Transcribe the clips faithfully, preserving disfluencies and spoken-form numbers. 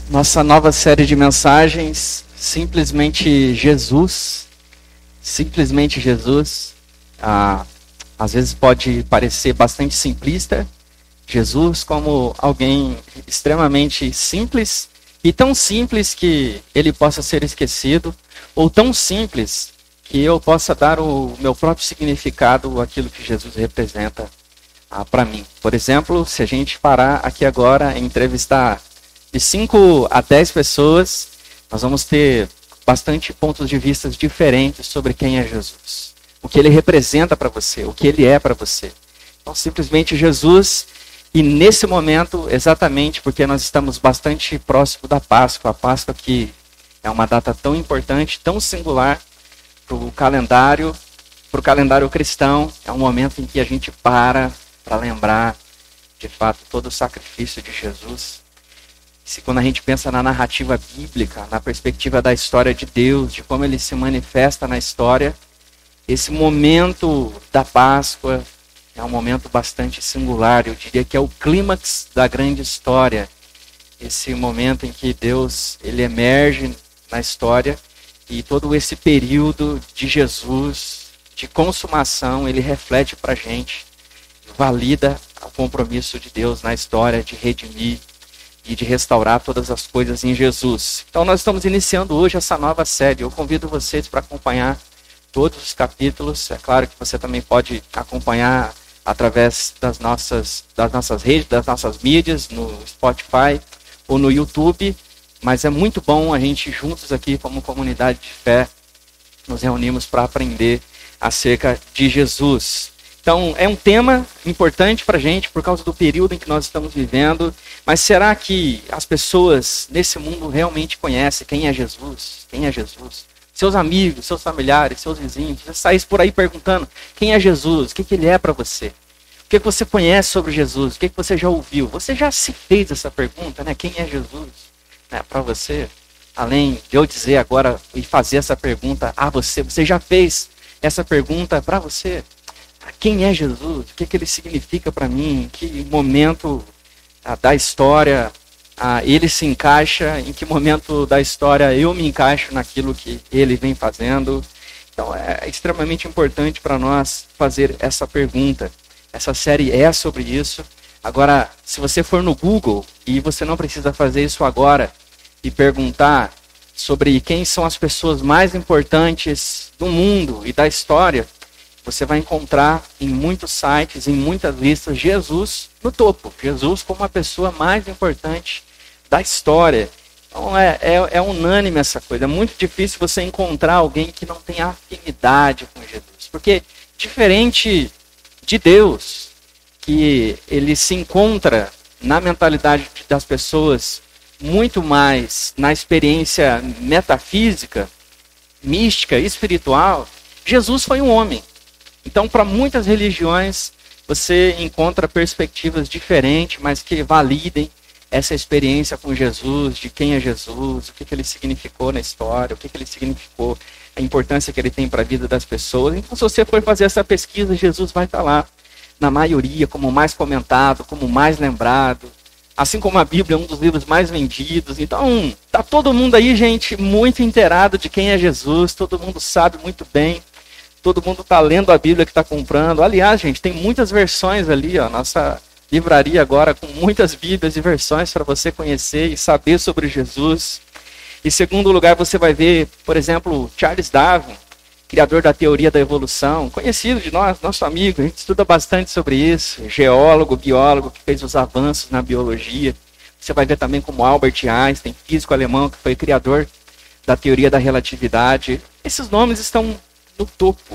Nossa nova série de mensagens, Simplesmente Jesus. Simplesmente Jesus. Ah, às vezes pode parecer bastante simplista. Jesus como alguém extremamente simples, e tão simples que ele possa ser esquecido, ou tão simples que eu possa dar o meu próprio significado àquilo que Jesus representa ah, para mim. Por exemplo, se a gente parar aqui agora e entrevistar de cinco a dez pessoas, nós vamos ter bastante pontos de vista diferentes sobre quem é Jesus. O que ele representa para você, o que ele é para você. Então, simplesmente Jesus, e nesse momento, exatamente porque nós estamos bastante próximo da Páscoa, a Páscoa que é uma data tão importante, tão singular para o calendário, para o calendário cristão, é um momento em que a gente para para lembrar, de fato, todo o sacrifício de Jesus. Se quando a gente pensa na narrativa bíblica, na perspectiva da história de Deus, de como ele se manifesta na história, esse momento da Páscoa é um momento bastante singular. Eu diria que é o clímax da grande história. Esse momento em que Deus ele emerge na história e todo esse período de Jesus, de consumação, ele reflete para a gente, valida o compromisso de Deus na história de redimir e de restaurar todas as coisas em Jesus. Então nós estamos iniciando hoje essa nova série. Eu convido vocês para acompanhar todos os capítulos. É claro que você também pode acompanhar através das nossas, das nossas redes, das nossas mídias, no Spotify ou no YouTube. Mas é muito bom a gente juntos aqui como comunidade de fé nos reunimos para aprender acerca de Jesus. Então, é um tema importante para a gente por causa do período em que nós estamos vivendo. Mas será que as pessoas nesse mundo realmente conhecem quem é Jesus? Quem é Jesus? Seus amigos, seus familiares, seus vizinhos. Você saísse por aí perguntando quem é Jesus? O que, que ele é para você? O que, que você conhece sobre Jesus? O que, que você já ouviu? Você já se fez essa pergunta, né? Quem é Jesus? Né? Para você, além de eu dizer agora e fazer essa pergunta a você, você já fez essa pergunta para você? Quem é Jesus? O que, que ele significa para mim? Em que momento ah, da história ah, ele se encaixa? Em que momento da história eu me encaixo naquilo que ele vem fazendo? Então é extremamente importante para nós fazer essa pergunta. Essa série é sobre isso. Agora, se você for no Google, e você não precisa fazer isso agora, e perguntar sobre quem são as pessoas mais importantes do mundo e da história, você vai encontrar em muitos sites, em muitas listas, Jesus no topo. Jesus como a pessoa mais importante da história. Então é, é, é unânime essa coisa. É muito difícil você encontrar alguém que não tenha afinidade com Jesus. Porque diferente de Deus, que ele se encontra na mentalidade das pessoas muito mais na experiência metafísica, mística, espiritual, Jesus foi um homem. Então, para muitas religiões, você encontra perspectivas diferentes, mas que validem essa experiência com Jesus, de quem é Jesus, o que, que ele significou na história, o que, que ele significou, a importância que ele tem para a vida das pessoas. Então, se você for fazer essa pesquisa, Jesus vai estar lá, na maioria, como mais comentado, como mais lembrado. Assim como a Bíblia é um dos livros mais vendidos. Então, tá todo mundo aí, gente, muito inteirado de quem é Jesus, todo mundo sabe muito bem. Todo mundo está lendo a Bíblia que está comprando. Aliás, gente, tem muitas versões ali, ó, nossa livraria agora com muitas Bíblias e versões para você conhecer e saber sobre Jesus. Em segundo lugar, você vai ver, por exemplo, Charles Darwin, criador da teoria da evolução, conhecido de nós, nosso amigo, a gente estuda bastante sobre isso, geólogo, biólogo, que fez os avanços na biologia. Você vai ver também como Albert Einstein, físico alemão, que foi criador da teoria da relatividade. Esses nomes estão no topo.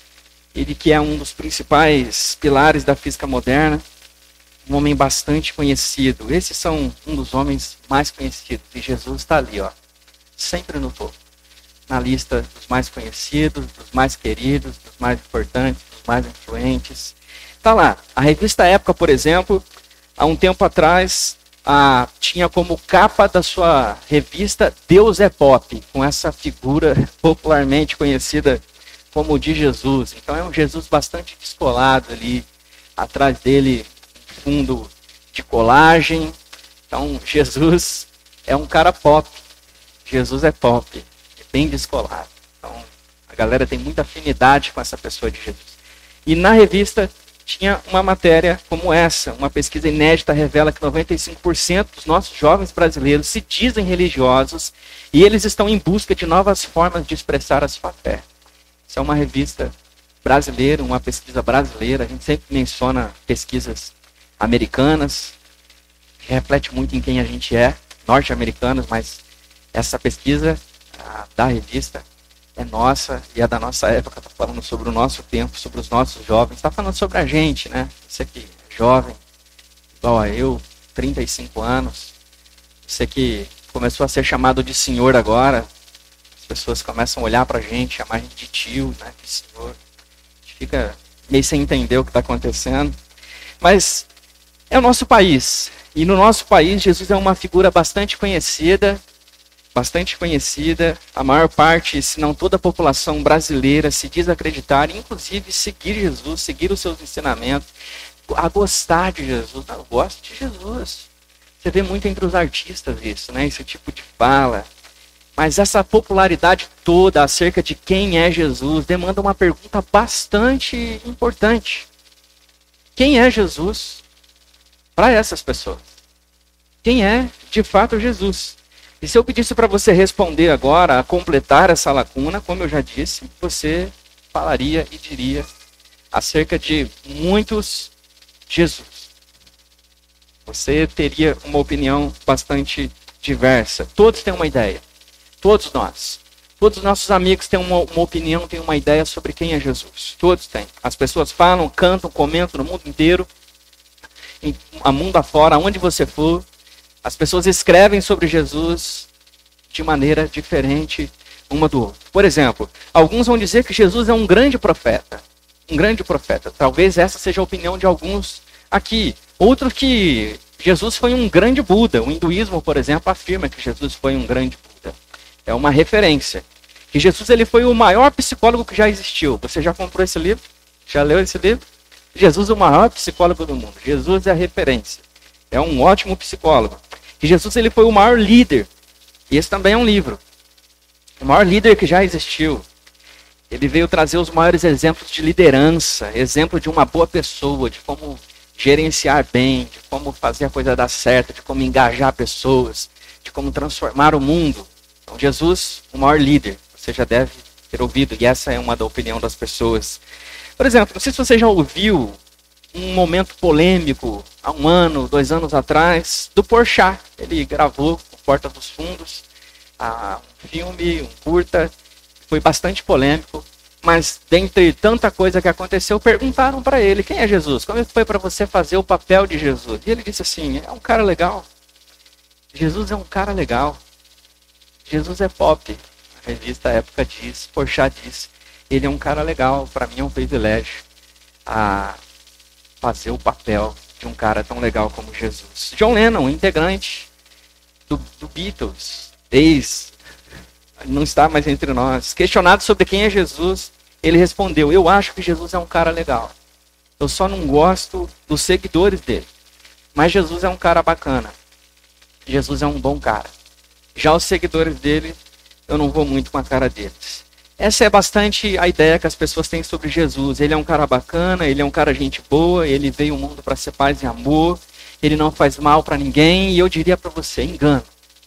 Ele que é um dos principais pilares da física moderna, um homem bastante conhecido. Esses são um dos homens mais conhecidos. E Jesus está ali, ó, sempre no topo. Na lista dos mais conhecidos, dos mais queridos, dos mais importantes, dos mais influentes. Está lá. A revista Época, por exemplo, há um tempo atrás, a, tinha como capa da sua revista Deus é Pop, com essa figura popularmente conhecida como o de Jesus. Então é um Jesus bastante descolado ali, atrás dele um fundo de colagem. Então Jesus é um cara pop. Jesus é pop, é bem descolado. Então, a galera tem muita afinidade com essa pessoa de Jesus. E na revista tinha uma matéria como essa, uma pesquisa inédita revela que noventa e cinco por cento dos nossos jovens brasileiros se dizem religiosos e eles estão em busca de novas formas de expressar a sua fé. Isso é uma revista brasileira, uma pesquisa brasileira. A gente sempre menciona pesquisas americanas, que reflete muito em quem a gente é, norte-americanos, mas essa pesquisa a, da revista é nossa e é da nossa época, está falando sobre o nosso tempo, sobre os nossos jovens, está falando sobre a gente, né? Você que é jovem, igual a eu, trinta e cinco anos, você que começou a ser chamado de senhor agora, as pessoas começam a olhar para a gente, chamar a gente de tio, né? De senhor. A gente fica meio sem entender o que está acontecendo. Mas é o nosso país. E no nosso país, Jesus é uma figura bastante conhecida, bastante conhecida. A maior parte, se não toda a população brasileira se diz acreditar, inclusive seguir Jesus, seguir os seus ensinamentos, a gostar de Jesus. Eu gosto de Jesus. Você vê muito entre os artistas isso, né? Esse tipo de fala. Mas essa popularidade toda acerca de quem é Jesus demanda uma pergunta bastante importante. Quem é Jesus para essas pessoas? Quem é, de fato, Jesus? E se eu pedisse para você responder agora, a completar essa lacuna, como eu já disse, você falaria e diria acerca de muitos Jesus. Você teria uma opinião bastante diversa. Todos têm uma ideia. Todos nós. Todos os nossos amigos têm uma, uma opinião, têm uma ideia sobre quem é Jesus. Todos têm. As pessoas falam, cantam, comentam no mundo inteiro, em, a mundo afora, aonde você for. As pessoas escrevem sobre Jesus de maneira diferente uma do outro. Por exemplo, alguns vão dizer que Jesus é um grande profeta. Um grande profeta. Talvez essa seja a opinião de alguns aqui. Outros que Jesus foi um grande Buda. O hinduísmo, por exemplo, afirma que Jesus foi um grande Buda. É uma referência. Que Jesus ele foi o maior psicólogo que já existiu. Você já comprou esse livro? Já leu esse livro? Jesus é o maior psicólogo do mundo. Jesus é a referência. É um ótimo psicólogo. E Jesus ele foi o maior líder. E esse também é um livro. O maior líder que já existiu. Ele veio trazer os maiores exemplos de liderança. Exemplo de uma boa pessoa. De como gerenciar bem. De como fazer a coisa dar certo. De como engajar pessoas. De como transformar o mundo. Então, Jesus, o maior líder. Você já deve ter ouvido. E essa é uma da opinião das pessoas. Por exemplo, não sei se você já ouviu um momento polêmico, há um ano, dois anos atrás, do Porchat. Ele gravou o Porta dos Fundos, um filme, um curta, foi bastante polêmico, mas dentre tanta coisa que aconteceu, perguntaram para ele, quem é Jesus? Como foi para você fazer o papel de Jesus? E ele disse assim, é um cara legal. Jesus é um cara legal. Jesus é pop. A revista Época diz, Porchat diz, ele é um cara legal, para mim é um privilégio a fazer o papel de um cara tão legal como Jesus. John Lennon, integrante do, do Beatles, ex, não está mais entre nós. Questionado sobre quem é Jesus, ele respondeu, eu acho que Jesus é um cara legal. Eu só não gosto dos seguidores dele. Mas Jesus é um cara bacana. Jesus é um bom cara. Já os seguidores dele, eu não vou muito com a cara deles. Essa é bastante a ideia que as pessoas têm sobre Jesus. Ele é um cara bacana, ele é um cara gente boa, ele veio ao mundo para ser paz e amor, ele não faz mal para ninguém, e eu diria para você, engano.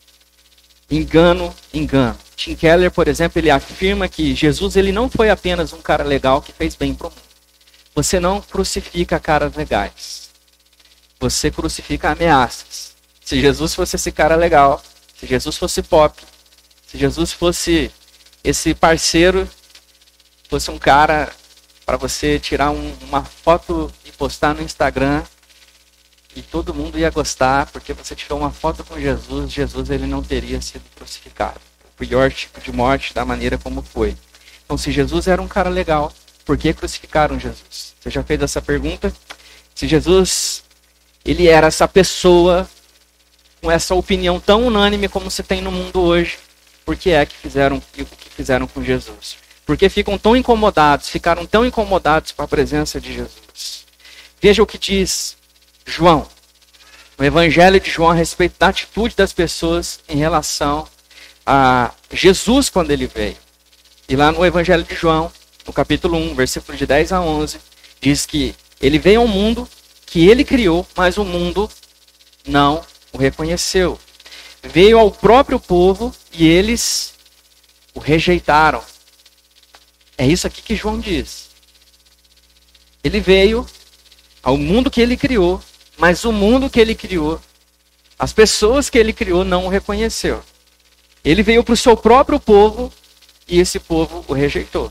Engano, engano. Tim Keller, por exemplo, ele afirma que Jesus ele não foi apenas um cara legal que fez bem para o mundo. Você não crucifica caras legais. Você crucifica ameaças. Se Jesus fosse esse cara legal, se Jesus fosse pop, se Jesus fosse esse parceiro, fosse um cara para você tirar um, uma foto e postar no Instagram e todo mundo ia gostar porque você tirou uma foto com Jesus, Jesus ele não teria sido crucificado. O pior tipo de morte da maneira como foi. Então se Jesus era um cara legal, por que crucificaram Jesus? Você já fez essa pergunta? Se Jesus ele era essa pessoa com essa opinião tão unânime como se tem no mundo hoje, por que é que fizeram o que fizeram com Jesus? Por que ficam tão incomodados, ficaram tão incomodados com a presença de Jesus? Veja o que diz João, no Evangelho de João a respeito da atitude das pessoas em relação a Jesus quando ele veio. E lá no Evangelho de João, no capítulo um, versículo de dez a onze, diz que ele veio ao mundo que ele criou, mas o mundo não o reconheceu. Veio ao próprio povo e eles o rejeitaram. É isso aqui que João diz. Ele veio ao mundo que ele criou, mas o mundo que ele criou, as pessoas que ele criou não o reconheceu. Ele veio para o seu próprio povo e esse povo o rejeitou.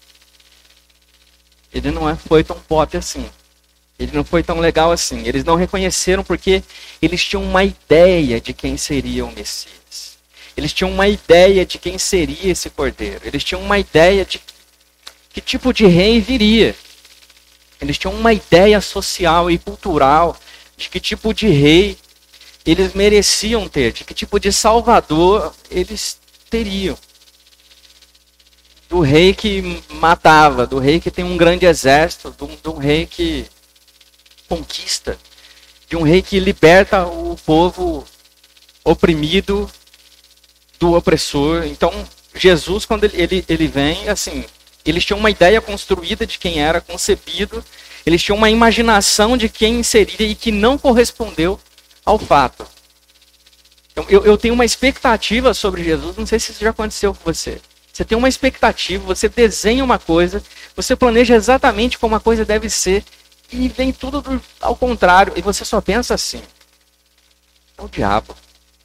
Ele não é, foi tão pop assim. Ele não foi tão legal assim. Eles não reconheceram porque eles tinham uma ideia de quem seria o Messias. Eles tinham uma ideia de quem seria esse cordeiro. Eles tinham uma ideia de que tipo de rei viria. Eles tinham uma ideia social e cultural de que tipo de rei eles mereciam ter, de que tipo de salvador eles teriam. Do rei que matava, do rei que tem um grande exército, de um, de um rei que conquista, de um rei que liberta o povo oprimido do opressor. Então, Jesus, quando ele, ele, ele vem, assim, eles tinham uma ideia construída de quem era concebido, eles tinham uma imaginação de quem seria e que não correspondeu ao fato. Então, eu, eu tenho uma expectativa sobre Jesus, não sei se isso já aconteceu com você. Você tem uma expectativa, você desenha uma coisa, você planeja exatamente como a coisa deve ser, e vem tudo do, ao contrário, e você só pensa assim: é o diabo.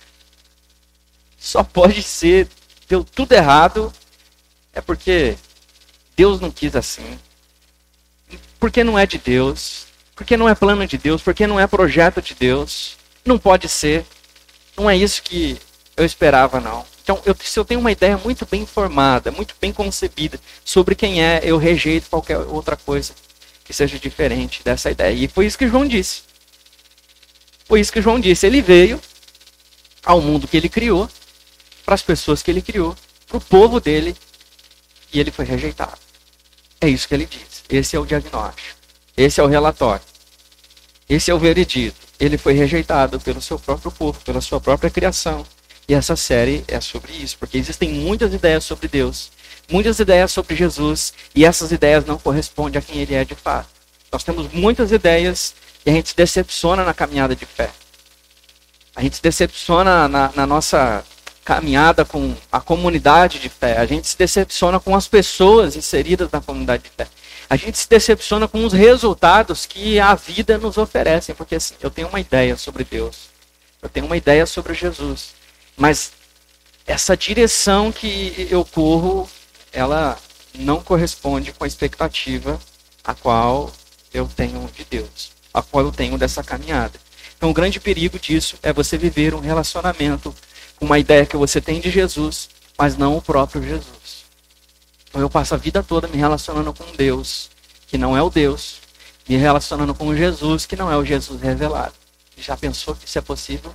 Só pode ser, deu tudo errado, é porque Deus não quis assim. Porque não é de Deus, porque não é plano de Deus, porque não é projeto de Deus. Não pode ser. Não é isso que eu esperava, não. Então, eu, se eu tenho uma ideia muito bem formada, muito bem concebida sobre quem é, eu rejeito qualquer outra coisa que seja diferente dessa ideia. E foi isso que João disse. Foi isso que João disse. Ele veio ao mundo que ele criou, para as pessoas que ele criou, para o povo dele, e ele foi rejeitado. É isso que ele diz. Esse é o diagnóstico. Esse é o relatório. Esse é o veredito. Ele foi rejeitado pelo seu próprio povo, pela sua própria criação. E essa série é sobre isso, porque existem muitas ideias sobre Deus, muitas ideias sobre Jesus, e essas ideias não correspondem a quem ele é de fato. Nós temos muitas ideias e a gente se decepciona na caminhada de fé. A gente se decepciona na, na nossa caminhada com a comunidade de fé. A gente se decepciona com as pessoas inseridas na comunidade de fé. A gente se decepciona com os resultados que a vida nos oferece. Porque assim, eu tenho uma ideia sobre Deus. Eu tenho uma ideia sobre Jesus. Mas essa direção que eu corro, ela não corresponde com a expectativa a qual eu tenho de Deus. A qual eu tenho dessa caminhada. Então o grande perigo disso é você viver um relacionamento com uma ideia que você tem de Jesus, mas não o próprio Jesus. Então eu passo a vida toda me relacionando com Deus, que não é o Deus, me relacionando com Jesus, que não é o Jesus revelado. Já pensou que isso é possível?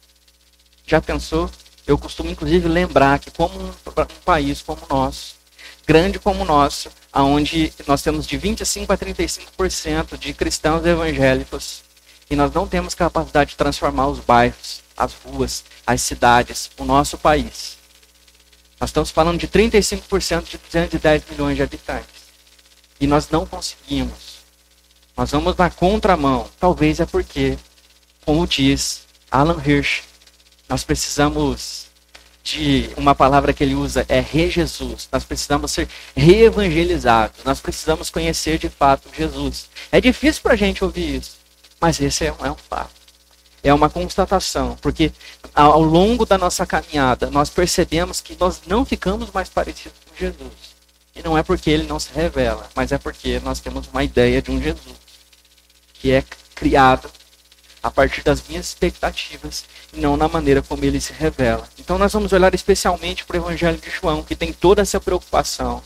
Já pensou? Eu costumo inclusive lembrar que como um, um país como o nosso, grande como o nosso, onde nós temos de vinte e cinco a trinta e cinco por cento de cristãos evangélicos, e nós não temos capacidade de transformar os bairros, as ruas, as cidades, o nosso país. Nós estamos falando de trinta e cinco por cento de duzentos e dez milhões de habitantes. E nós não conseguimos. Nós vamos na contramão. Talvez é porque, como diz Alan Hirsch, nós precisamos de uma palavra que ele usa, é re-Jesus. Nós precisamos ser re-evangelizados. Nós precisamos conhecer de fato Jesus. É difícil para a gente ouvir isso. Mas esse é, é um fato. É uma constatação. Porque ao longo da nossa caminhada, nós percebemos que nós não ficamos mais parecidos com Jesus. E não é porque ele não se revela, mas é porque nós temos uma ideia de um Jesus que é criado a partir das minhas expectativas e não na maneira como ele se revela. Então nós vamos olhar especialmente para o Evangelho de João, que tem toda essa preocupação.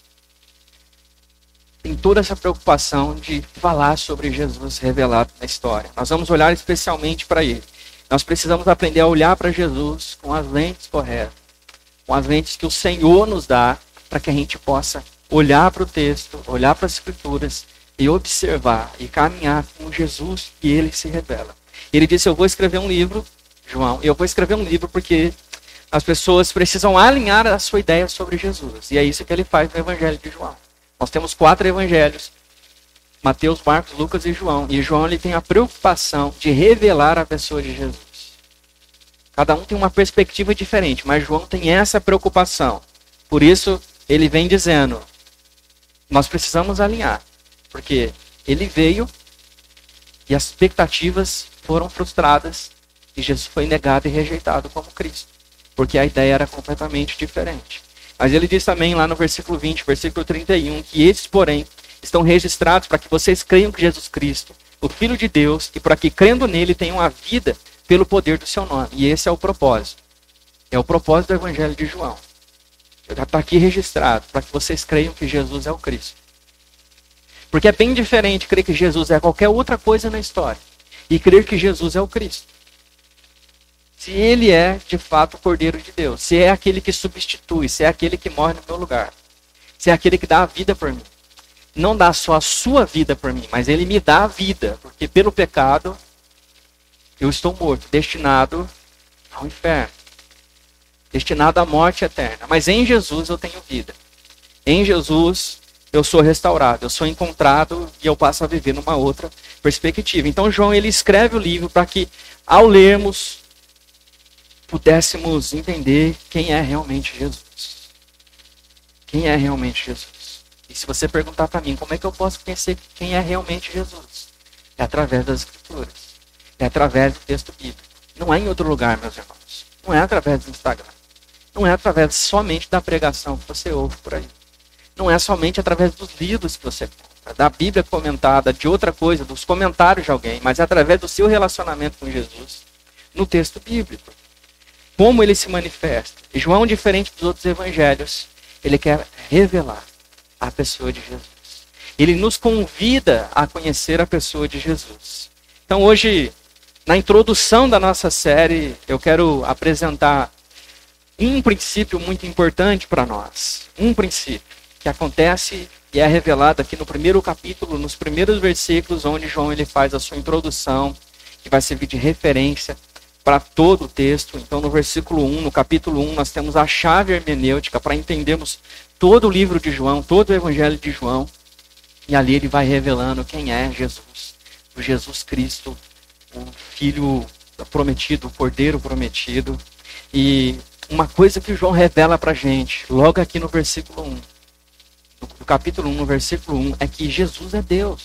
Tem toda essa preocupação de falar sobre Jesus revelado na história. Nós vamos olhar especialmente para ele. Nós precisamos aprender a olhar para Jesus com as lentes corretas, com as lentes que o Senhor nos dá, para que a gente possa olhar para o texto, olhar para as Escrituras e observar e caminhar com Jesus que ele se revela. Ele disse, eu vou escrever um livro, João, eu vou escrever um livro porque as pessoas precisam alinhar a sua ideia sobre Jesus. E é isso que ele faz no Evangelho de João. Nós temos quatro evangelhos, Mateus, Marcos, Lucas e João. E João ele tem a preocupação de revelar a pessoa de Jesus. Cada um tem uma perspectiva diferente, mas João tem essa preocupação. Por isso, ele vem dizendo, nós precisamos alinhar. Porque ele veio e as expectativas foram frustradas e Jesus foi negado e rejeitado como Cristo. Porque a ideia era completamente diferente. Mas ele diz também lá no versículo vinte, versículo trinta e um, que esses, porém, estão registrados para que vocês creiam que Jesus Cristo, o Filho de Deus, e para que crendo nele tenham a vida pelo poder do seu nome. E esse é o propósito. É o propósito do Evangelho de João. Já está aqui registrado para que vocês creiam que Jesus é o Cristo. Porque é bem diferente crer que Jesus é qualquer outra coisa na história e crer que Jesus é o Cristo. Se ele é, de fato, o Cordeiro de Deus, se é aquele que substitui, se é aquele que morre no meu lugar, se é aquele que dá a vida por mim. Não dá só a sua vida por mim, mas ele me dá a vida, porque pelo pecado eu estou morto, destinado ao inferno, destinado à morte eterna. Mas em Jesus eu tenho vida. Em Jesus eu sou restaurado, eu sou encontrado e eu passo a viver numa outra perspectiva. Então João ele escreve o livro para que, ao lermos, pudéssemos entender quem é realmente Jesus. Quem é realmente Jesus? E se você perguntar para mim, como é que eu posso conhecer quem é realmente Jesus? É através das Escrituras. É através do texto bíblico. Não é em outro lugar, meus irmãos. Não é através do Instagram. Não é através somente da pregação que você ouve por aí. Não é somente através dos livros que você compra, da Bíblia comentada, de outra coisa, dos comentários de alguém, mas é através do seu relacionamento com Jesus no texto bíblico. Como ele se manifesta. E João, diferente dos outros evangelhos, ele quer revelar a pessoa de Jesus. Ele nos convida a conhecer a pessoa de Jesus. Então hoje, na introdução da nossa série, eu quero apresentar um princípio muito importante para nós. Um princípio que acontece e é revelado aqui no primeiro capítulo, nos primeiros versículos, onde João ele faz a sua introdução, que vai servir de referência para todo o texto. Então no versículo um, no capítulo um, nós temos a chave hermenêutica para entendermos todo o livro de João, todo o evangelho de João. E ali ele vai revelando quem é Jesus, o Jesus Cristo, o Filho prometido, o Cordeiro prometido. E uma coisa que João revela para a gente, logo aqui no versículo um, no capítulo um, no versículo um, é que Jesus é Deus.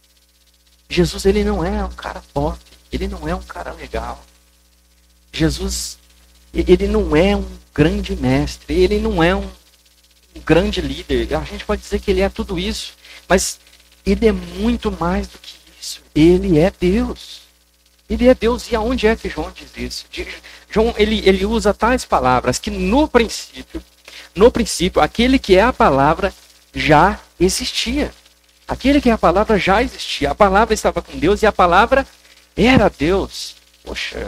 Jesus ele não é um cara pop, ele não é um cara legal. Jesus, ele não é um grande mestre, ele não é um, um grande líder. A gente pode dizer que ele é tudo isso, mas ele é muito mais do que isso. Ele é Deus. Ele é Deus. E aonde é que João diz isso? João, ele, ele usa tais palavras que no princípio, no princípio, aquele que é a palavra já existia. Aquele que é a palavra já existia. A palavra estava com Deus e a palavra era Deus. Poxa,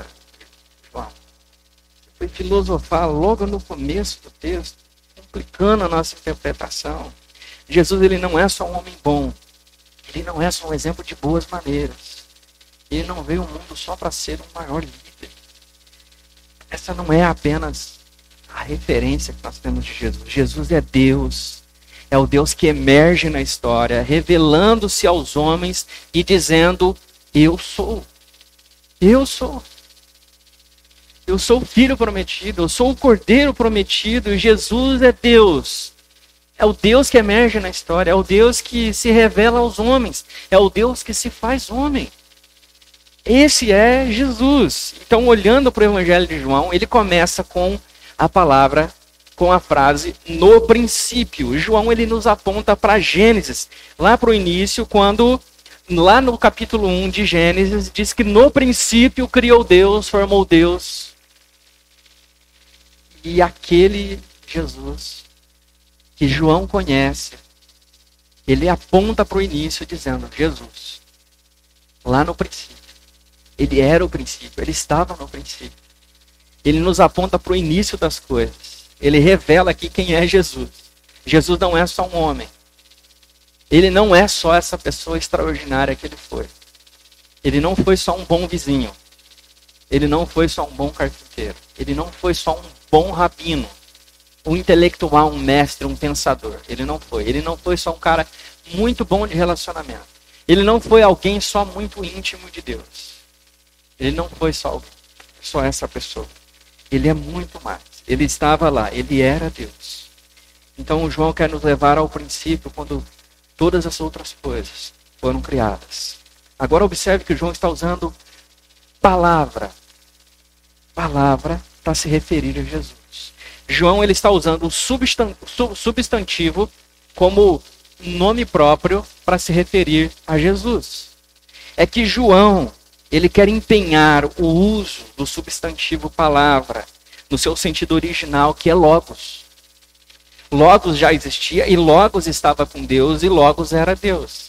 foi filosofar logo no começo do texto, complicando a nossa interpretação. Jesus ele não é só um homem bom, ele não é só um exemplo de boas maneiras, ele não veio ao mundo só para ser um maior líder. Essa não é apenas a referência que nós temos de Jesus. Jesus é Deus, é o Deus que emerge na história, revelando-se aos homens e dizendo, eu sou, eu sou. Eu sou o Filho prometido, eu sou o Cordeiro prometido, e Jesus é Deus. É o Deus que emerge na história, é o Deus que se revela aos homens, é o Deus que se faz homem. Esse é Jesus. Então, olhando para o Evangelho de João, ele começa com a palavra, com a frase, no princípio. João ele nos aponta para Gênesis, lá para o início, quando... Lá no capítulo um de Gênesis, diz que no princípio criou Deus, formou Deus. E aquele Jesus que João conhece, ele aponta para o início dizendo, Jesus, lá no princípio. Ele era o princípio, ele estava no princípio. Ele nos aponta para o início das coisas. Ele revela aqui quem é Jesus. Jesus não é só um homem. Ele não é só essa pessoa extraordinária que ele foi. Ele não foi só um bom vizinho. ele não foi só um bom carpinteiro. Ele não foi só um bom rabino, um intelectual, um mestre, um pensador. Ele não foi. Ele não foi só um cara muito bom de relacionamento. Ele não foi alguém só muito íntimo de Deus. Ele não foi só, só essa pessoa. Ele é muito mais. Ele estava lá. Ele era Deus. Então o João quer nos levar ao princípio, quando todas as outras coisas foram criadas. Agora observe que o João está usando palavra. Palavra para se referir a Jesus. João ele está usando o substantivo como nome próprio para se referir a Jesus. É que João, ele quer empenhar o uso do substantivo palavra no seu sentido original, que é logos. Logos já existia e logos estava com Deus e logos era Deus.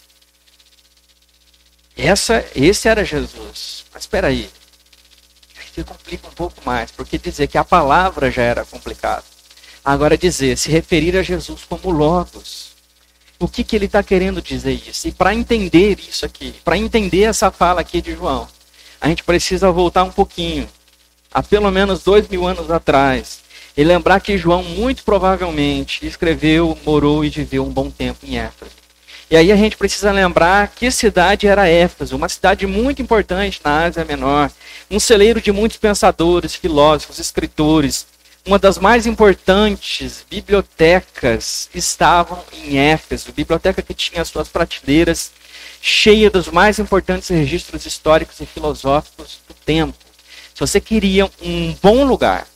Essa, esse era Jesus. Mas espera aí. Aqui complica um pouco mais, porque dizer que a palavra já era complicado. Agora dizer, se referir a Jesus como logos. O que, que ele está querendo dizer isso? E para entender isso aqui, para entender essa fala aqui de João, a gente precisa voltar um pouquinho, a pelo menos dois mil anos atrás, e lembrar que João muito provavelmente escreveu, morou e viveu um bom tempo em Éfeso. E aí a gente precisa lembrar que cidade era Éfeso, uma cidade muito importante na Ásia Menor, um celeiro de muitos pensadores, filósofos, escritores. Uma das mais importantes bibliotecas estavam em Éfeso, biblioteca que tinha as suas prateleiras cheia dos mais importantes registros históricos e filosóficos do tempo. Se você queria um bom lugar,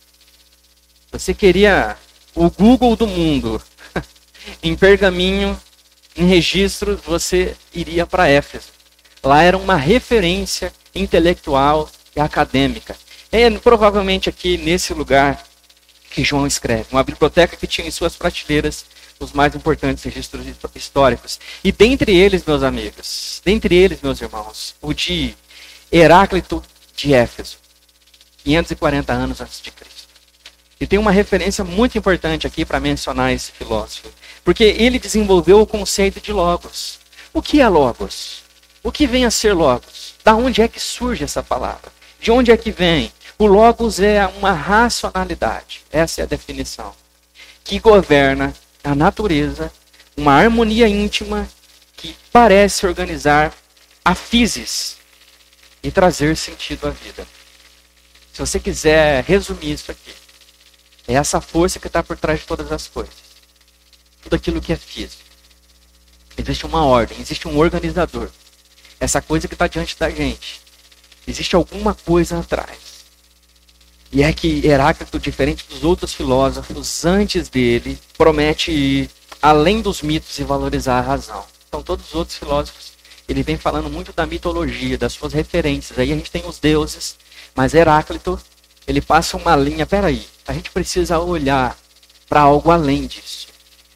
você queria o Google do mundo, em pergaminho, em registros, você iria para Éfeso. Lá era uma referência intelectual e acadêmica. É provavelmente aqui nesse lugar que João escreve. Uma biblioteca que tinha em suas prateleiras os mais importantes registros históricos. E dentre eles, meus amigos, dentre eles, meus irmãos, o de Heráclito de Éfeso, quinhentos e quarenta anos antes de Cristo. E tem uma referência muito importante aqui para mencionar esse filósofo. Porque ele desenvolveu o conceito de logos. O que é logos? O que vem a ser logos? Da onde é que surge essa palavra? De onde é que vem? O logos é uma racionalidade. Essa é a definição. Que governa a natureza, uma harmonia íntima que parece organizar a physis e trazer sentido à vida. Se você quiser resumir isso aqui, é essa força que está por trás de todas as coisas. Tudo aquilo que é físico. Existe uma ordem, existe um organizador. Essa coisa que está diante da gente. Existe alguma coisa atrás. E é que Heráclito, diferente dos outros filósofos antes dele, promete ir além dos mitos e valorizar a razão. Então todos os outros filósofos, ele vem falando muito da mitologia, das suas referências. Aí a gente tem os deuses, mas Heráclito, ele passa uma linha, peraí, a gente precisa olhar para algo além disso.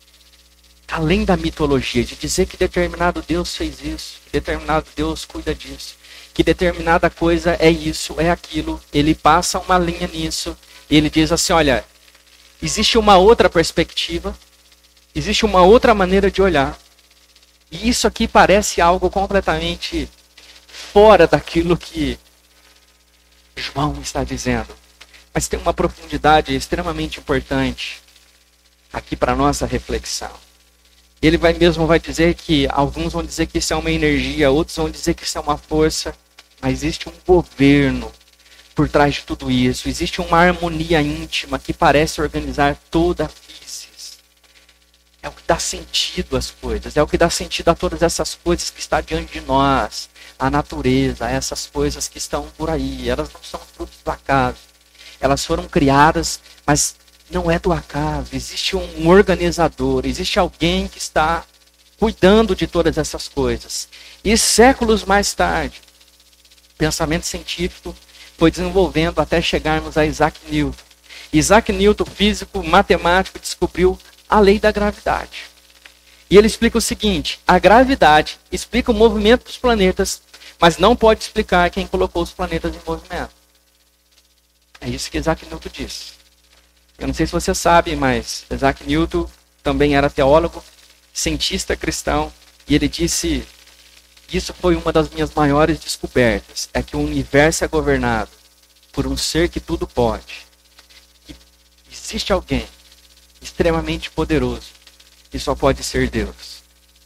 Além da mitologia, de dizer que determinado Deus fez isso, que determinado Deus cuida disso, que determinada coisa é isso, é aquilo. Ele passa uma linha nisso, e ele diz assim, olha, existe uma outra perspectiva, existe uma outra maneira de olhar, e isso aqui parece algo completamente fora daquilo que João está dizendo. Mas tem uma profundidade extremamente importante aqui para a nossa reflexão. Ele vai mesmo vai dizer que, alguns vão dizer que isso é uma energia, outros vão dizer que isso é uma força, mas existe um governo por trás de tudo isso. Existe uma harmonia íntima que parece organizar toda a physis. É o que dá sentido às coisas, é o que dá sentido a todas essas coisas que estão diante de nós, a natureza, essas coisas que estão por aí. Elas não são frutos do acaso. Elas foram criadas, mas não é do acaso. Existe um organizador, existe alguém que está cuidando de todas essas coisas. E séculos mais tarde, o pensamento científico foi desenvolvendo até chegarmos a Isaac Newton. Isaac Newton, físico, matemático, descobriu a lei da gravidade. E ele explica o seguinte: a gravidade explica o movimento dos planetas, mas não pode explicar quem colocou os planetas em movimento. É isso que Isaac Newton disse. Eu não sei se você sabe, mas Isaac Newton também era teólogo, cientista cristão, e ele disse Isso foi uma das minhas maiores descobertas, é que o universo é governado por um ser que tudo pode. E existe alguém extremamente poderoso que só pode ser Deus.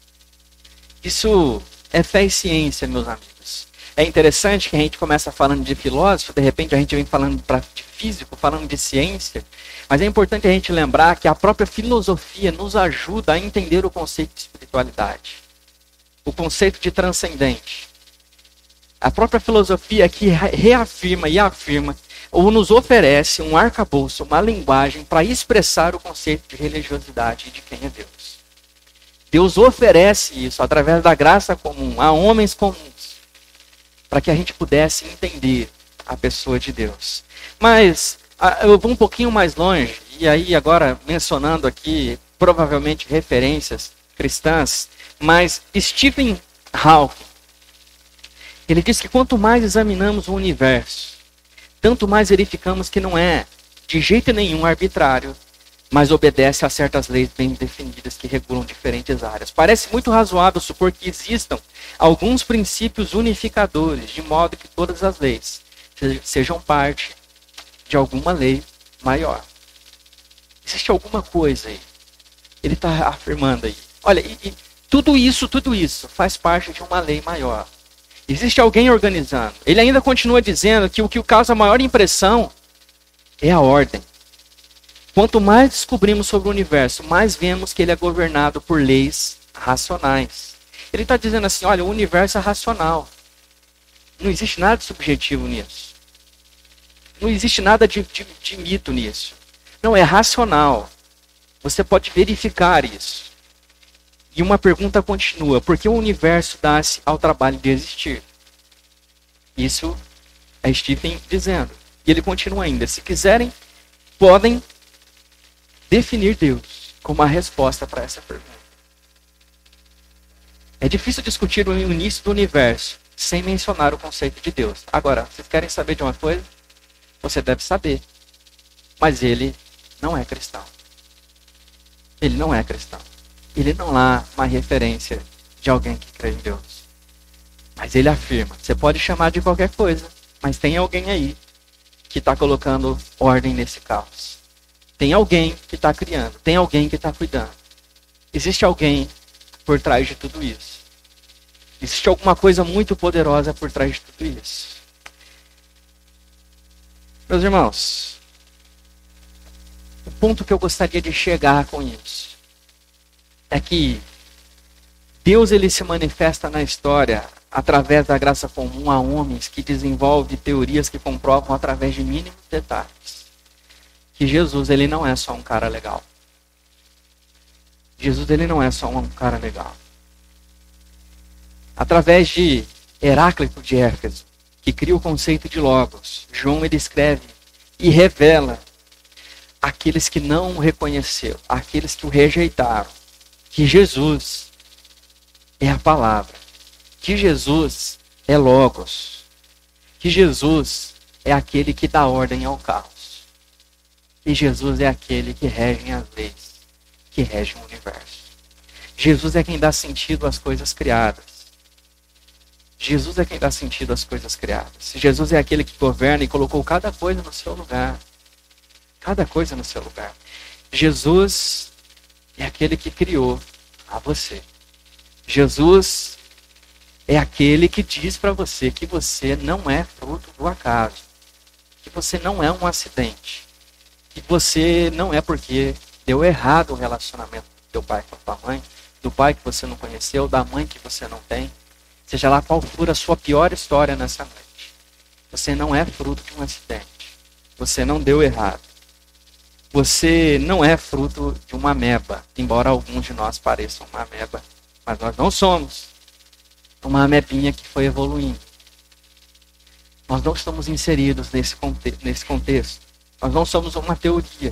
Isso é fé e ciência, meus amigos. É interessante que a gente começa falando de filósofo, de repente a gente vem falando de físico, falando de ciência, mas é importante a gente lembrar que a própria filosofia nos ajuda a entender o conceito de espiritualidade, o conceito de transcendente. A própria filosofia que reafirma e afirma, ou nos oferece um arcabouço, uma linguagem para expressar o conceito de religiosidade e de quem é Deus. Deus oferece isso através da graça comum a homens comuns, para que a gente pudesse entender a pessoa de Deus. Mas eu vou um pouquinho mais longe, e aí agora mencionando aqui provavelmente referências cristãs, mas Stephen Hawking, ele diz que quanto mais examinamos o universo, tanto mais verificamos que não é de jeito nenhum arbitrário, mas obedece a certas leis bem definidas que regulam diferentes áreas. Parece muito razoável supor que existam alguns princípios unificadores, de modo que todas as leis sejam parte de alguma lei maior. Existe alguma coisa aí. Ele está afirmando aí. Olha, e, e tudo isso, tudo isso faz parte de uma lei maior. Existe alguém organizando. Ele ainda continua dizendo que o que causa maior impressão é a ordem. Quanto mais descobrimos sobre o universo, mais vemos que ele é governado por leis racionais. Ele está dizendo assim, olha, o universo é racional. Não existe nada de subjetivo nisso. Não existe nada de, de, de mito nisso. Não, é racional. Você pode verificar isso. E uma pergunta continua, por que o universo dá-se ao trabalho de existir? Isso é Stephen dizendo. E ele continua ainda, se quiserem, podem definir Deus como a resposta para essa pergunta. É difícil discutir o início do universo sem mencionar o conceito de Deus. Agora, vocês querem saber de uma coisa? Você deve saber. Mas ele não é cristão. Ele não é cristão. Ele não há uma referência de alguém que crê em Deus. Mas ele afirma, você pode chamar de qualquer coisa, mas tem alguém aí que está colocando ordem nesse caos. Tem alguém que está criando, tem alguém que está cuidando. Existe alguém por trás de tudo isso. Existe alguma coisa muito poderosa por trás de tudo isso. Meus irmãos, o ponto que eu gostaria de chegar com isso é que Deus ele se manifesta na história através da graça comum a homens que desenvolvem teorias que comprovam através de mínimos detalhes que Jesus ele não é só um cara legal. Jesus ele não é só um cara legal. Através de Heráclito de Éfeso, que cria o conceito de Logos, João ele escreve e revela aqueles que não o reconheceram, aqueles que o rejeitaram, que Jesus é a palavra, que Jesus é Logos, que Jesus é aquele que dá ordem ao caos. E Jesus é aquele que rege as leis, que rege o universo. Jesus é quem dá sentido às coisas criadas. Jesus é quem dá sentido às coisas criadas. Jesus é aquele que governa e colocou cada coisa no seu lugar. Cada coisa no seu lugar. Jesus é aquele que criou a você. Jesus é aquele que diz para você que você não é fruto do acaso. Que você não é um acidente. Que você não é porque deu errado o relacionamento do teu pai com a tua mãe, do pai que você não conheceu, da mãe que você não tem. Seja lá qual for a sua pior história nessa noite. Você não é fruto de um acidente. Você não deu errado. Você não é fruto de uma ameba, embora alguns de nós pareçam uma ameba, mas nós não somos uma amebinha que foi evoluindo. Nós não estamos inseridos nesse, conte- nesse contexto. Nós não somos uma teoria.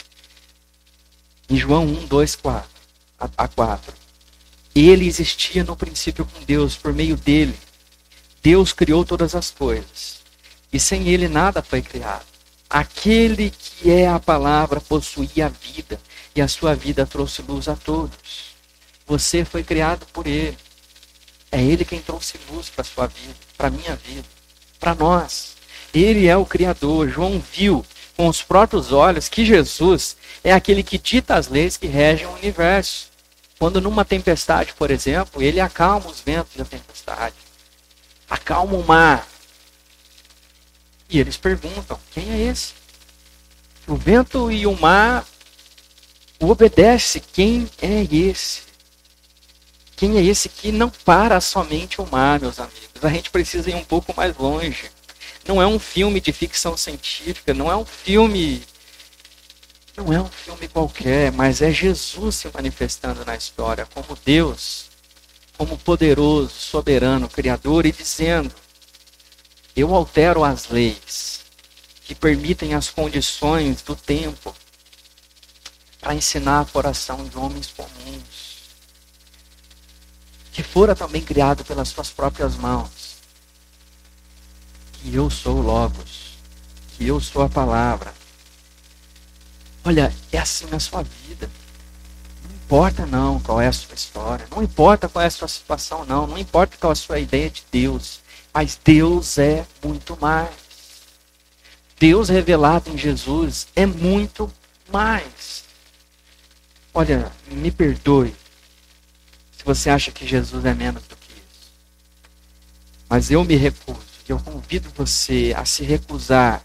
Em João um, dois, quatro, a quatro. Ele existia no princípio com Deus, por meio dele. Deus criou todas as coisas. E sem ele nada foi criado. Aquele que é a palavra possuía a vida, e a sua vida trouxe luz a todos. Você foi criado por ele. É Ele quem trouxe luz para a sua vida, para a minha vida, para nós. Ele é o Criador. João viu com os próprios olhos que Jesus é aquele que dita as leis que regem o universo. Quando numa tempestade, por exemplo, ele acalma os ventos da tempestade. Acalma o mar. E eles perguntam, quem é esse? O vento e o mar obedecem. Quem é esse? Quem é esse que não para somente o mar, meus amigos? A gente precisa ir um pouco mais longe. Não é um filme de ficção científica, não é um filme... Não é um filme qualquer, mas é Jesus se manifestando na história como Deus, como poderoso, soberano, criador, e dizendo, eu altero as leis que permitem as condições do tempo para ensinar a coração de homens comuns, que fora também criado pelas suas próprias mãos, que eu sou o Logos, que eu sou a palavra. Olha, é assim na sua vida. Não importa não qual é a sua história, não importa qual é a sua situação não, não importa qual é a sua ideia de Deus, mas Deus é muito mais. Deus revelado em Jesus é muito mais. Olha, me perdoe se você acha que Jesus é menos do que isso. Mas eu me recuso, eu convido você a se recusar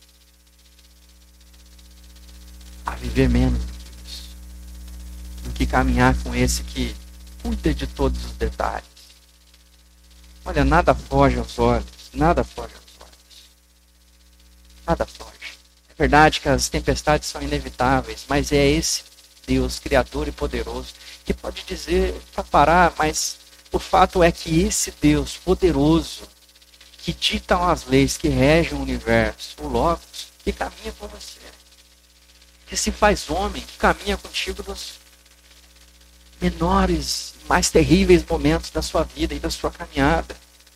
a viver menos do que isso, do que caminhar com esse que cuida de todos os detalhes. Olha, nada foge aos olhos, nada foge aos olhos. Nada foge. É verdade que as tempestades são inevitáveis, mas é esse Deus, Criador e poderoso, que pode dizer para parar, mas o fato é que esse Deus poderoso, que dita as leis que regem o universo, o Logos, que caminha com você, que se faz homem, que caminha contigo nos menores, mais terríveis momentos da sua vida e da sua caminhada.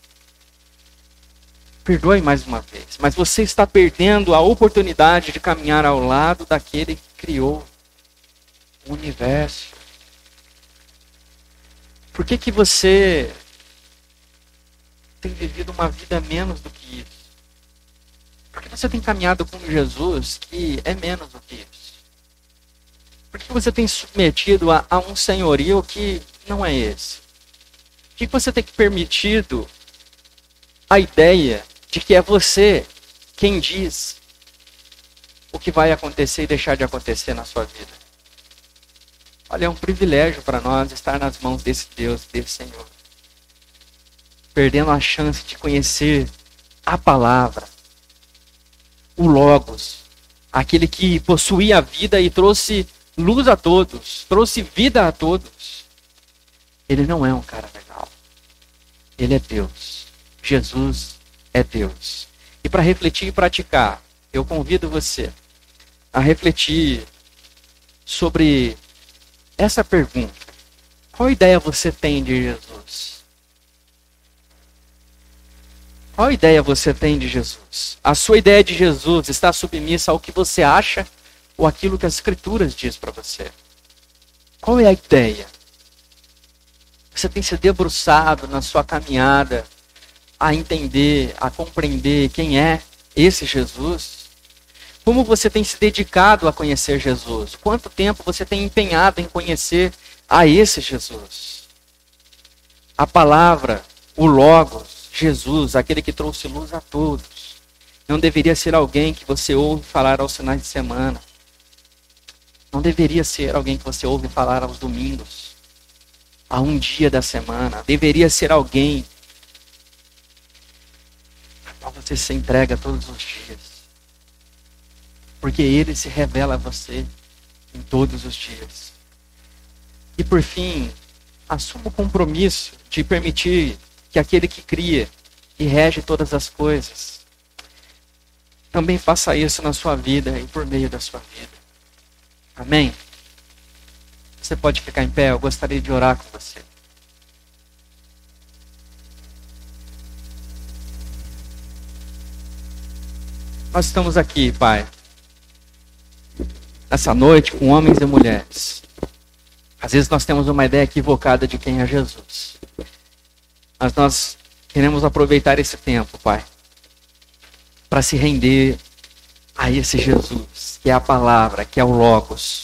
Perdoe mais uma vez, mas você está perdendo a oportunidade de caminhar ao lado daquele que criou o universo. Por que que você tem vivido uma vida menos do que isso? Por que você tem caminhado com Jesus que é menos do que isso? Por que você tem submetido a, a um senhorio que não é esse? Por que você tem permitido a ideia de que é você quem diz o que vai acontecer e deixar de acontecer na sua vida? Olha, é um privilégio para nós estar nas mãos desse Deus, desse Senhor. Perdendo a chance de conhecer a palavra, o Logos, aquele que possuía a vida e trouxe luz a todos, trouxe vida a todos. Ele não é um cara legal. Ele é Deus. Jesus é Deus. E para refletir e praticar, eu convido você a refletir sobre essa pergunta. Qual ideia você tem de Jesus? Qual ideia você tem de Jesus? A sua ideia de Jesus está submissa ao que você acha ou aquilo que as Escrituras diz para você? Qual é a ideia? Você tem se debruçado na sua caminhada a entender, a compreender quem é esse Jesus? Como você tem se dedicado a conhecer Jesus? Quanto tempo você tem empenhado em conhecer a esse Jesus? A palavra, o Logos, Jesus, aquele que trouxe luz a todos, não deveria ser alguém que você ouve falar aos finais de semana. Não deveria ser alguém que você ouve falar aos domingos, a um dia da semana. Deveria ser alguém a qual você se entrega todos os dias. Porque Ele se revela a você em todos os dias. E por fim, assuma o compromisso de permitir que aquele que cria e rege todas as coisas também faça isso na sua vida e por meio da sua vida. Amém? Você pode ficar em pé, eu gostaria de orar com você. Nós estamos aqui, Pai, nessa noite com homens e mulheres. Às vezes nós temos uma ideia equivocada de quem é Jesus. Mas nós queremos aproveitar esse tempo, Pai, para se render a esse Jesus, que é a palavra, que é o Logos.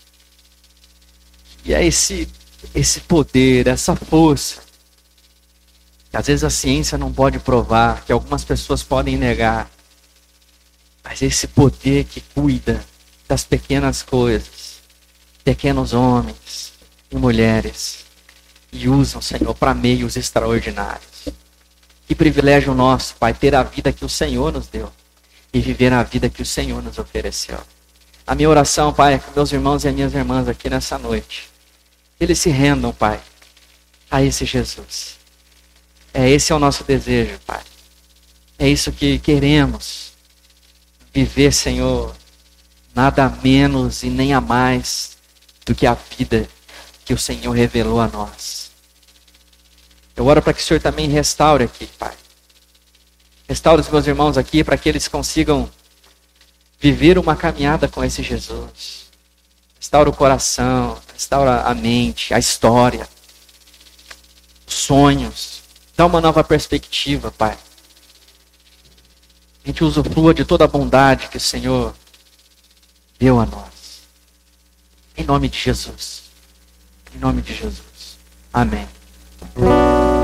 E é esse, esse poder, essa força, que às vezes a ciência não pode provar, que algumas pessoas podem negar. Mas esse poder que cuida das pequenas coisas, pequenos homens e mulheres, e usam, Senhor, para meios extraordinários. Que privilégio nosso, Pai, ter a vida que o Senhor nos deu e viver a vida que o Senhor nos ofereceu. A minha oração, Pai, é que meus irmãos e as minhas irmãs aqui nessa noite, eles se rendam, Pai, a esse Jesus. É esse é o nosso desejo, Pai. É isso que queremos. Viver, Senhor, nada menos e nem a mais do que a vida que o Senhor revelou a nós. Eu oro para que o Senhor também restaure aqui, Pai. Restaure os meus irmãos aqui para que eles consigam viver uma caminhada com esse Jesus. Restaura o coração, restaura a mente, a história, os sonhos. Dá uma nova perspectiva, Pai. A gente usufrua de toda a bondade que o Senhor deu a nós. Em nome de Jesus. Em nome de Jesus. Amém.